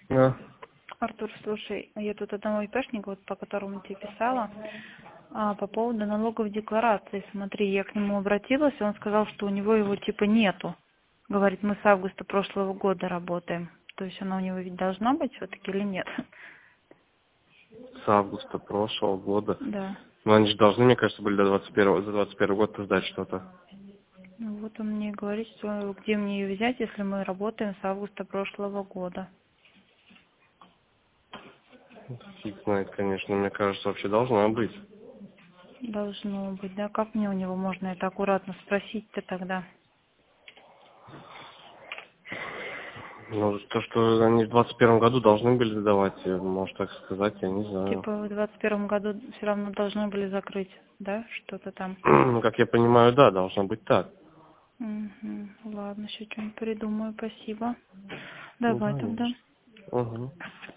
Да. Артур, слушай, я тут одного ИПшника, вот по которому тебе писала, по поводу налоговой декларации. Смотри, я к нему обратилась, и он сказал, что у него его типа нету. Говорит, мы с августа прошлого года работаем. То есть она у него ведь должна быть все-таки или нет? С августа прошлого года. Да. Но они же должны, мне кажется, были до 21 за 21 год сдать что-то. Ну вот он мне говорит, что где мне ее взять, если мы работаем с августа прошлого года. Фиг знает, конечно. Мне кажется, вообще должна быть. Должно быть, да? Как мне у него можно это аккуратно спросить-то тогда? Ну, то, что они в 21 году должны были сдавать, может так сказать, я не знаю. Типа в 21 году все равно должны были закрыть, да, что-то там? Ну, как я понимаю, да, должно быть так. Угу. Ладно, еще что-нибудь придумаю, спасибо. Ну, Давай тогда. конечно. Угу.